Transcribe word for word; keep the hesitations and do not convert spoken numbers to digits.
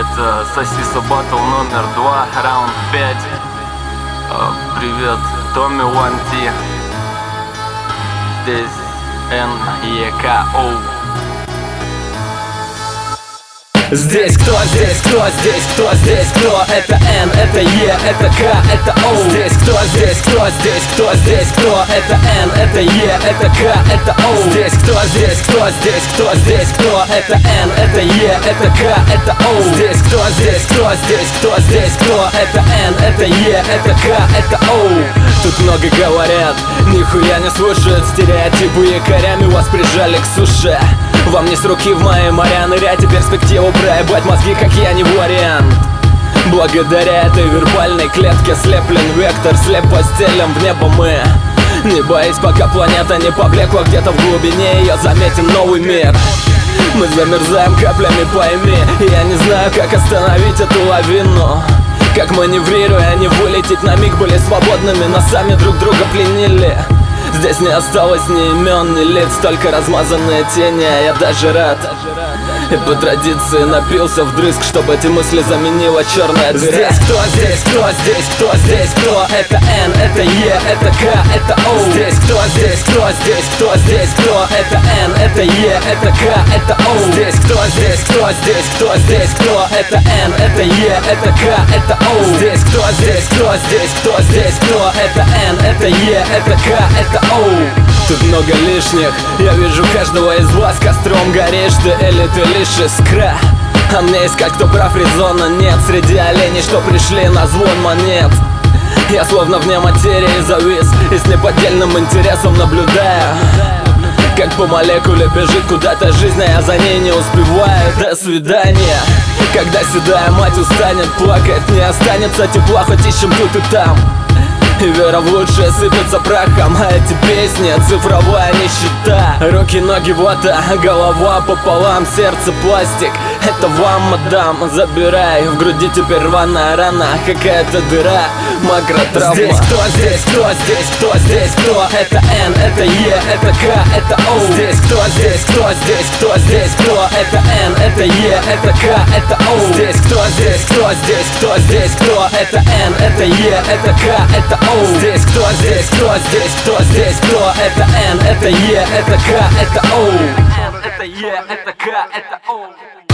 Это Сосиса Батл номер два, раунд пять. Привет, Томми One T. Здесь Н Е К О. Здесь кто, здесь кто, здесь кто, здесь кто? Это Н, это Е, это К, это О. Здесь кто, здесь кто, здесь кто, здесь кто? Это Н, это Е, это К, это О. Здесь кто, здесь кто, здесь кто, здесь кто? Это Н, это Е, это К, это О. Здесь кто, здесь кто, здесь кто, здесь кто? Это Н, это Е, это К, это О. Тут много говорят, нихуя не слушают. Стереотипы якорями вас прижали к суше. Вам не с руки в мои моря нырять и перспективу проебать мозги, как я, не вариант. Благодаря этой вербальной клетке слеплен вектор, слеп постелем в небо мы. Не боись, пока планета не поблекла, где-то в глубине ее заметен новый мир. Мы замерзаем каплями, пойми, я не знаю, как остановить эту лавину. Как маневрируя, не вылететь на миг, были свободными, но сами друг друга пленили. Здесь не осталось ни имен, ни лиц, только размазанные тени, а я даже рад. И по традиции напился вдрызг, чтобы эти мысли заменила черная дыра. Здесь кто, здесь кто, здесь кто, здесь кто? Это Н, это Е, это К, это О. Здесь кто, здесь кто, здесь кто, здесь кто? Это Н, это Е, это К, это О. Здесь кто, здесь кто, здесь кто, здесь кто? Это Н, это Е, это К, это О. Здесь кто, здесь кто, здесь кто, здесь кто? Это Н, это Е, это К, это О. Тут много лишних, я вижу каждого из вас. Костром горишь ты или ты лишь искра. А мне искать, кто прав, резона нет. Среди оленей, что пришли на звон монет. Я словно вне материи завис и с неподдельным интересом наблюдаю, как по молекуле бежит куда-то жизнь, а я за ней не успеваю. До свидания. Когда седая мать устанет плакать, не останется тепла, хоть ищем тут и там. И вера в лучшее сыпется прахом, а эти песни — цифровая нищета. Руки, ноги, вода, голова пополам, сердце пластик. Это вам, мадам, забирай. В груди теперь рваная рана, какая-то дыра, макротравма. Здесь кто, здесь кто, здесь кто, здесь кто? Это Н, это Е, это К, это О. Здесь кто, здесь кто, здесь кто, здесь кто? Это Н, это Е, это К, это О. Здесь кто, здесь кто, здесь кто, здесь кто? Это Н, это Е, это К, это О. Здесь кто, здесь кто, здесь кто, здесь кто? Это Н, это Е, это К, это О. Это Е, это К, это О.